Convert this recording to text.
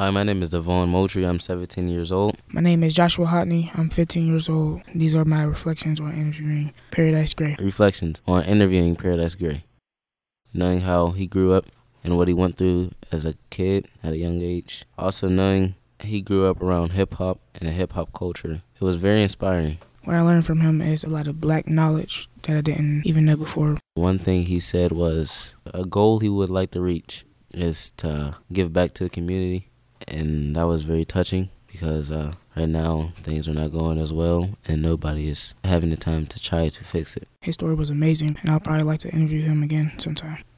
Hi, my name is Devon Moultrie. I'm 17 years old. My name is Joshua Hotney. I'm 15 years old. These are my reflections on interviewing Paradise Gray. Reflections on interviewing Paradise Gray. Knowing how he grew up and what he went through as a kid at a young age. Also knowing he grew up around hip-hop and a hip-hop culture. It was very inspiring. What I learned from him is a lot of black knowledge that I didn't even know before. One thing he said was a goal he would like to reach is to give back to the community. And that was very touching because right now things are not going as well and nobody is having the time to try to fix it. His story was amazing, and I'll probably like to interview him again sometime.